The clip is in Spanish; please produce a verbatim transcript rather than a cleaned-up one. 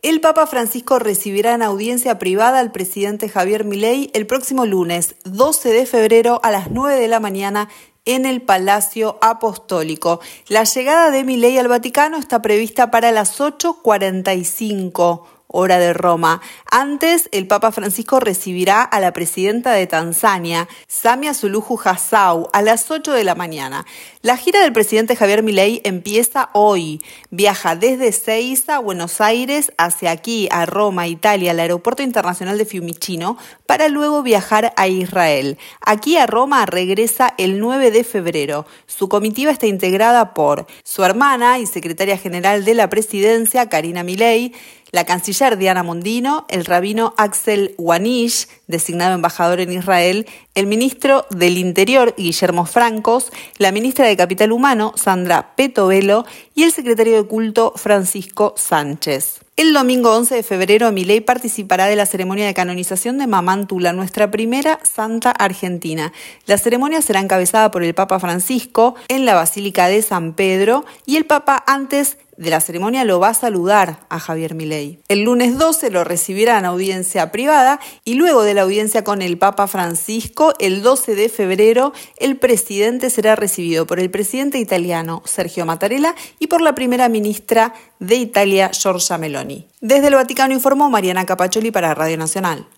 El Papa Francisco recibirá en audiencia privada al presidente Javier Milei el próximo lunes doce de febrero a las nueve de la mañana en el Palacio Apostólico. La llegada de Milei al Vaticano está prevista para las ocho cuarenta y cinco hora de Roma. Antes, el Papa Francisco recibirá a la presidenta de Tanzania, Samia Suluhu Hassan, a las ocho de la mañana. La gira del presidente Javier Milei empieza hoy. Viaja desde Ezeiza, Buenos Aires, hacia aquí, a Roma, Italia, al Aeropuerto Internacional de Fiumicino, para luego viajar a Israel. Aquí a Roma regresa el nueve de febrero. Su comitiva está integrada por su hermana y secretaria general de la presidencia, Karina Milei, la canciller Diana Mondino, el rabino Axel Wanish, designado embajador en Israel, el ministro del Interior, Guillermo Francos, la ministra de Capital Humano, Sandra Petovelo, y el secretario de Culto, Francisco Sánchez. El domingo once de febrero, Milei participará de la ceremonia de canonización de Mamán Tula, nuestra primera santa argentina. La ceremonia será encabezada por el Papa Francisco en la Basílica de San Pedro, y el Papa antes de la ceremonia lo va a saludar a Javier Milei. El lunes doce lo recibirá en audiencia privada y luego de la audiencia con el Papa Francisco, el doce de febrero, el presidente será recibido por el presidente italiano Sergio Mattarella y por la primera ministra de Italia, Giorgia Meloni. Desde el Vaticano informó Mariana Capaccioli para Radio Nacional.